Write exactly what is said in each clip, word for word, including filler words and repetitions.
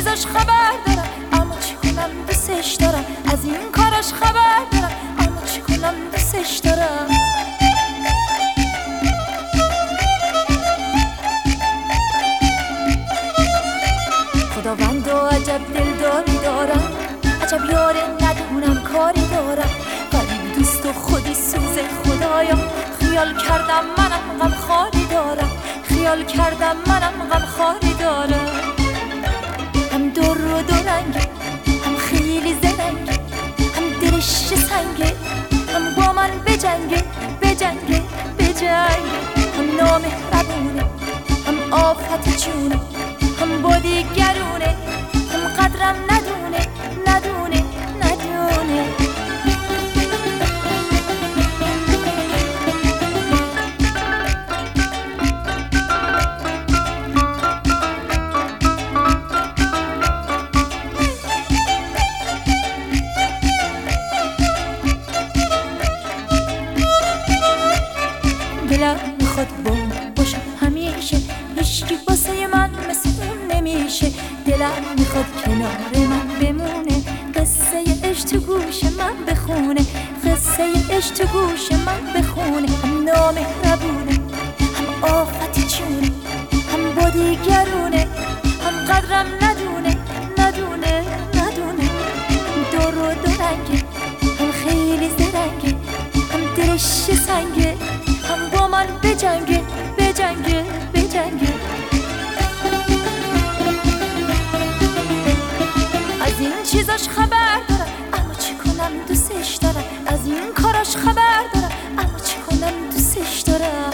چیزاش خبر دارم اما چی کنم دوستش دارم، از این کاراش خبر دارم اما چی کنم دوستش دارم. خداوند و عجب دلداری دارم، عجب یاره ندونم کاری دارم، غریب دوست و خودی سوز خدایا. خیال کردم منم غم خاری دارم، خیال کردم منم غم خاری دارم. هم در و دورنگه، هم خیلی زرنگه، هم دلش سنگه، هم با من بجنگه بجنگه بجنگه. هم نامهربونه، هم آفت جونه، هم با دیگرونه، هم قدرم ندونه ندونه ندونه. دلم میخواد بوم باشم همیشه، هیچکی واسه من مثل اون نمیشه. دلم میخواد کنار من بمونه، قصه عشق تو گوش من بخونه، قصه عشق تو گوش من بخونه. هم نامهربونه، هم آفت جونه، هم با دیگرونه، هم قدرم ندونه ندونه ندونه. دور و دورنگه، هم خیلی زرنگه، هم دلش سنگه، هم با من بجنگه بجنگه بجنگه. از این چیزاش خبر دارم اما چی کنم دوستش دارم، از این کاراش خبر دارم اما چی کنم دوستش دارم.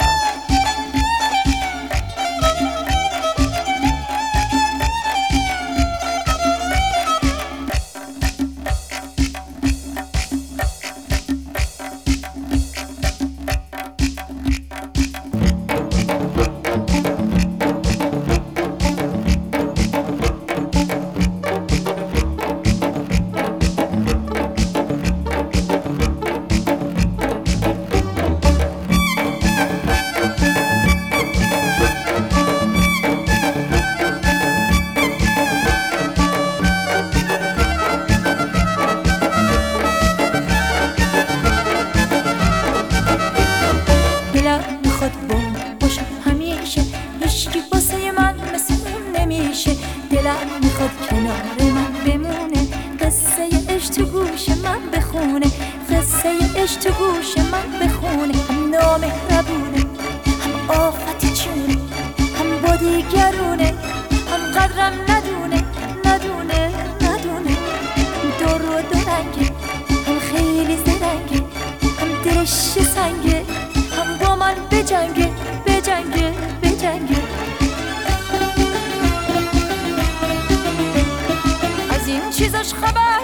دلم میخواد بوم باشم همیشه، هیچکی واسه من مثل اون نمیشه. دلم میخواد کنار من بمونه، قصه عشق تو گوش من بخونه، قصه عشق تو گوش من بخونه. هم نامهربونه، هم آفت جونه، هم با دیگرونه، هم قدرم ندونه ندونه ندونه. دور و دورنگه، هم خیلی زرنگه، هم دلش سنگه، هم با من بجنگه بجنگه بجنگه. از این چیزاش خبر